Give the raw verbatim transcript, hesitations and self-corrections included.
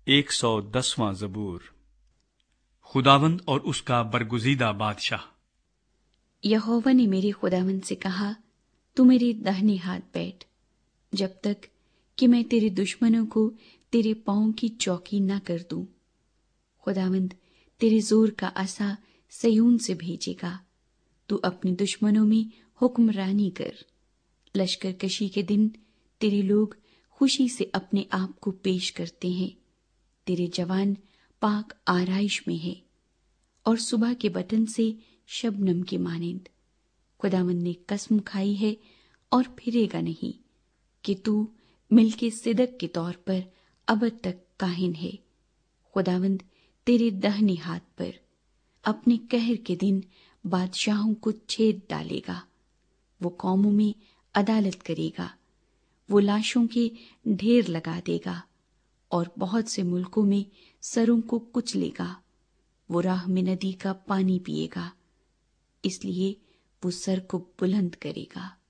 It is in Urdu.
ایک سو دسواں زبور۔ خداوند اور اس کا برگزیدہ بادشاہ۔ یہوہ نے میرے خداوند سے کہا، تو میرے داہنے ہاتھ بیٹھ، جب تک کہ میں تیرے دشمنوں کو تیرے پاؤں کی چوکی نہ کر دوں۔ خداوند تیرے زور کا عصا سیون سے بھیجے گا، تو اپنے دشمنوں میں حکمرانی کر۔ لشکر کشی کے دن تیرے لوگ خوشی سے اپنے آپ کو پیش کرتے ہیں، تیرے جوان پاک آرائش میں ہے، اور صبح کے بٹن سے شبنم کے مانند۔ خداوند نے قسم کھائی ہے اور پھرے گا نہیں کہ تو ملک صدق کے طور پر ابد تک کاہن ہے۔ خداوند تیرے داہنے ہاتھ پر اپنے قہر کے دن بادشاہوں کو چھید ڈالے گا۔ وہ قوموں میں عدالت کرے گا، وہ لاشوں کے ڈھیر لگا دے گا اور بہت سے ملکوں میں سروں کو کچلے گا۔ وہ راہ میں ندی کا پانی پیے گا، اس لیے وہ سر کو بلند کرے گا۔